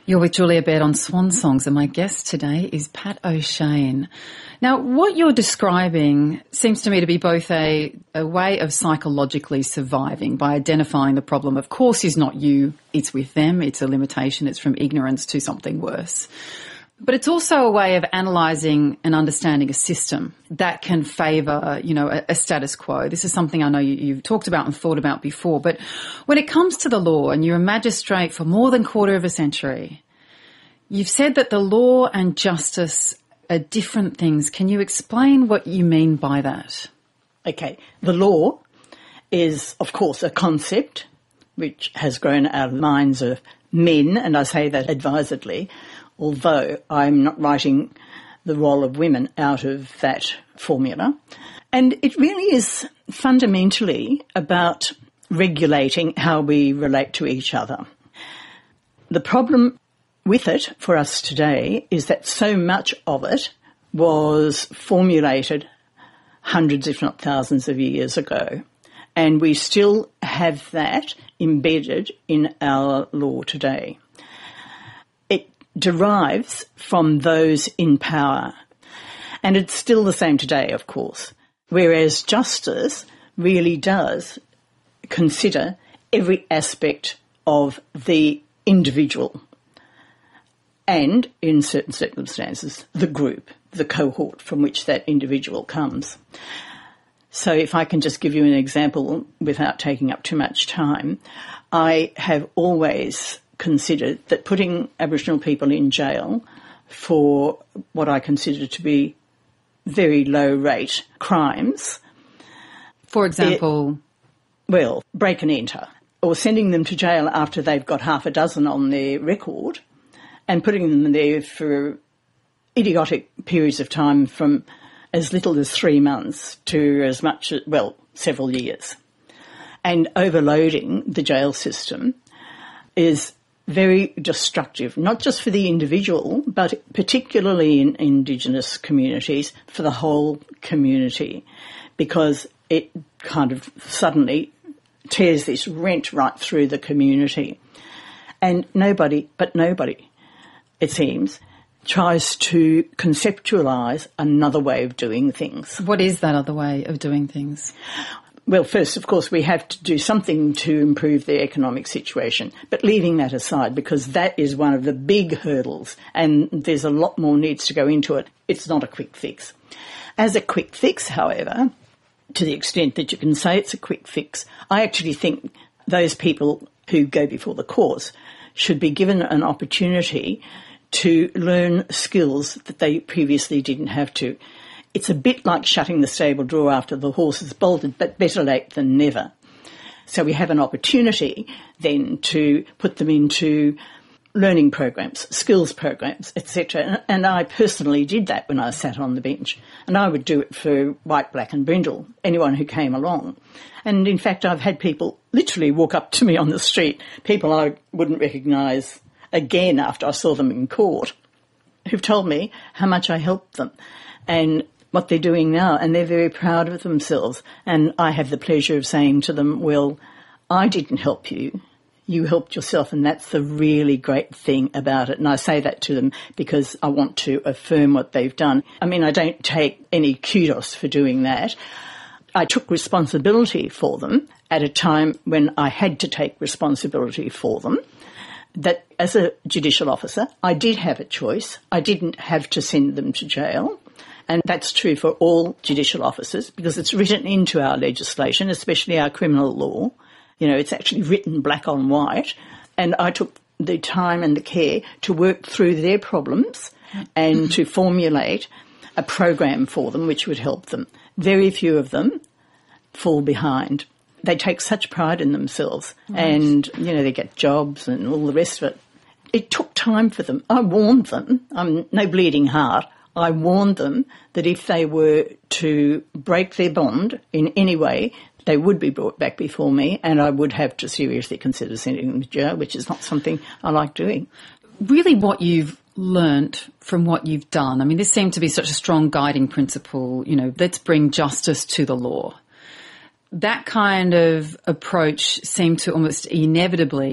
You're with Julia Baird on Swan Songs, and my guest today is Pat O'Shane. Now, what you're describing seems to me to be both a way of psychologically surviving by identifying the problem. Of course, is not you, it's with them, it's a limitation, it's from ignorance to something worse. But it's also a way of analysing and understanding a system that can favour, a status quo. This is something I know you've talked about and thought about before. But when it comes to the law, and you're a magistrate for more than a quarter of a century, you've said that the law and justice are different things. Can you explain what you mean by that? Okay. The law is, of course, a concept which has grown out of the minds of men, and I say that advisedly, although I'm not writing the role of women out of that formula. And it really is fundamentally about regulating how we relate to each other. The problem with it for us today is that so much of it was formulated hundreds, if not thousands of years ago. And we still have that embedded in our law today. Derives from those in power. And it's still the same today, of course, whereas justice really does consider every aspect of the individual and, in certain circumstances, the group, the cohort from which that individual comes. So if I can just give you an example without taking up too much time, I have always considered that putting Aboriginal people in jail for what I consider to be very low-rate crimes. For example? Break and enter, or sending them to jail after they've got half a dozen on their record and putting them there for idiotic periods of time from as little as 3 months to as much as, several years. And overloading the jail system is very destructive, not just for the individual, but particularly in Indigenous communities, for the whole community, because it kind of suddenly tears this rent right through the community. And nobody, it seems, tries to conceptualise another way of doing things. What is that other way of doing things? Well, first, of course, we have to do something to improve the economic situation. But leaving that aside, because that is one of the big hurdles, and there's a lot more needs to go into it, it's not a quick fix. As a quick fix, however, to the extent that you can say it's a quick fix, I actually think those people who go before the courts should be given an opportunity to learn skills that they previously didn't have to. It's a bit like shutting the stable door after the horse has bolted, but better late than never. So we have an opportunity then to put them into learning programs, skills programs, etc. And I personally did that when I sat on the bench. And I would do it for white, black and brindle, anyone who came along. And in fact, I've had people literally walk up to me on the street, people I wouldn't recognise again after I saw them in court, who've told me how much I helped them and what they're doing now, and they're very proud of themselves. And I have the pleasure of saying to them, well, I didn't help you. You helped yourself, and that's the really great thing about it. And I say that to them because I want to affirm what they've done. I mean, I don't take any kudos for doing that. I took responsibility for them at a time when I had to take responsibility for them. That as a judicial officer, I did have a choice. I didn't have to send them to jail. And that's true for all judicial officers because it's written into our legislation, especially our criminal law. It's actually written black on white. And I took the time and the care to work through their problems and to formulate a program for them which would help them. Very few of them fall behind. They take such pride in themselves and, they get jobs and all the rest of it. It took time for them. I warned them. I'm no bleeding heart. I warned them that if they were to break their bond in any way, they would be brought back before me and I would have to seriously consider sending them to jail, which is not something I like doing. Really what you've learnt from what you've done, I mean, this seemed to be such a strong guiding principle, let's bring justice to the law. That kind of approach seemed to almost inevitably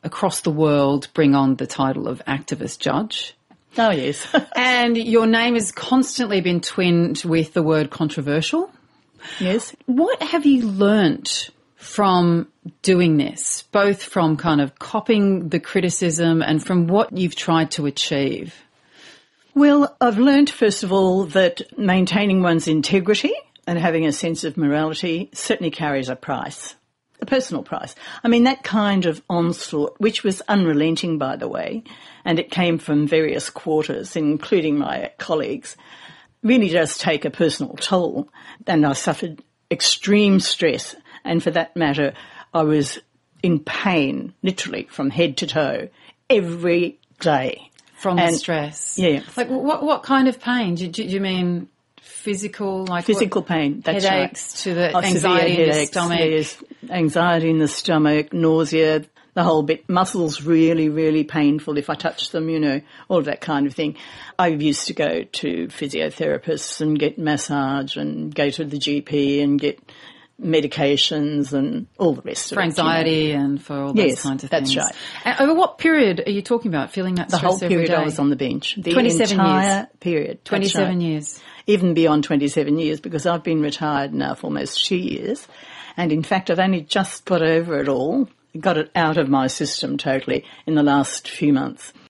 across the world bring on the title of activist judge. Oh, yes. And your name has constantly been twinned with the word controversial. Yes. What have you learnt from doing this, both from kind of copying the criticism and from what you've tried to achieve? Well, I've learned, first of all, that maintaining one's integrity and having a sense of morality certainly carries a price, a personal price. I mean, that kind of onslaught, which was unrelenting, by the way, and it came from various quarters, including my colleagues, really does take a personal toll. And I suffered extreme stress. And for that matter, I was in pain, literally, from head to toe, every day. From the stress? Yeah. Like, what kind of pain? Do you mean physical? Like physical pain, that's headaches right. To the anxiety in the stomach? Yes, anxiety in the stomach, nausea, the whole bit. Muscles really, really painful if I touch them, all of that kind of thing. I used to go to physiotherapists and get massage and go to the GP and get medications and all the rest of it. For anxiety and for all those kinds of things. Yes, that's right. And over what period are you talking about, feeling that the stress whole period every day? I was on the bench. The 27 entire years. period. 27 years. Even beyond 27 years, because I've been retired now for almost 2 years. And in fact, I've only just got over it all, got it out of my system totally in the last few months.